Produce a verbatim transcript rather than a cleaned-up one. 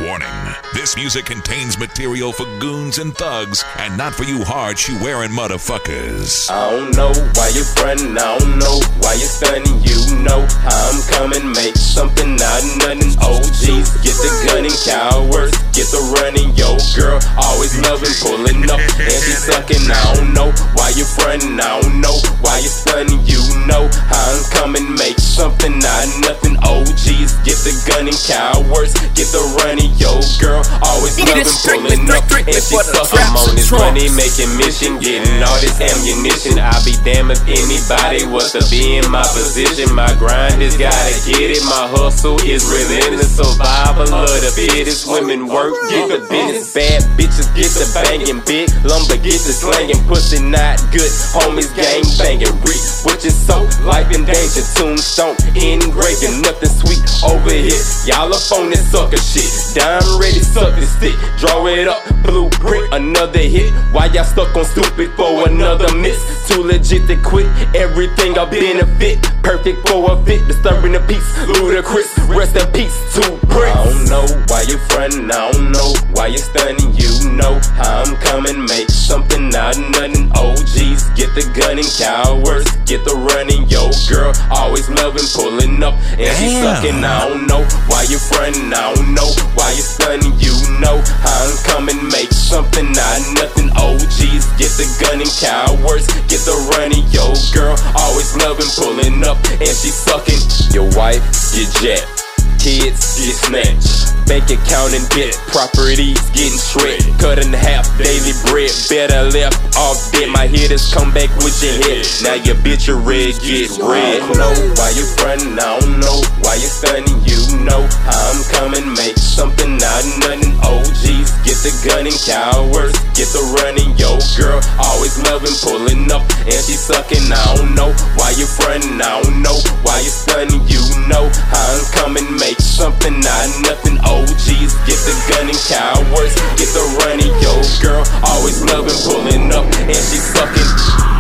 Warning. This music contains material for goons and thugs and not for you hard shoe wearing motherfuckers. I don't know why you frontin', I don't know why you stunning. You know how I'm coming, make something out of nothing. O Gs, get the gun and cowards, get the running. Yo, girl, always loving, pulling up, and she sucking. I don't know why you frontin', I don't know why you stunning. You know how I'm coming, make something out of nothing. O Gs, get the gun and cowards, get the running. Yo, girl, always loving, pulling up, and she sucking. I'm on this money making mission, getting all this ammunition. I'll be damned if anybody was to be in my position. My grind is gotta get it, my hustle is relentless. Survival of the fittest, women work, get the business. Bad bitches get the banging, big lumber get the slanging. Pussy not good, homies gang banging. Reap what you sow, life in danger. Tombstone engraving, nothing sweet over here. Y'all up on this sucker shit, down ready suck this stick. Draw it up, blueprint, another hit. Why y'all stuck on stupid for another miss? Too legit to quit, everything a benefit. Perfect for a fit, disturbing the peace. Ludicrous, rest in peace to Prince. I don't know why you frontin', I don't know why you stunning. You know how I'm coming, make something out of nothing. O Gs, get the gun and cowards, get the running. Yo, girl, always loving, pulling up, and she sucking. I don't know why you frontin', I don't know why you stunning. You know how I'm coming, make something out of nothing. O Gs, get the gun and cowards, get the running. Yo, girl, always loving, pulling up, and she sucking. Your wife get jacked, kids get snatched, bank account and debt, properties getting shredded, cut in half, daily bread, better left off dead. My hitters come back with your head, now your bitch your red get red. I don't know why you frontin', I don't know why you stunning. You know how I'm coming, make something out of nothing. O Gs, get the gun and cowards, get the running. Yo, girl, always loving, pulling up, and she sucking. I don't know why you frontin', I don't know why you stunning. You know how I'm coming, make something out of nothing. O Gs, get the gun and cowards, get the running. Yo, girl, always loving, pulling up, and she sucking.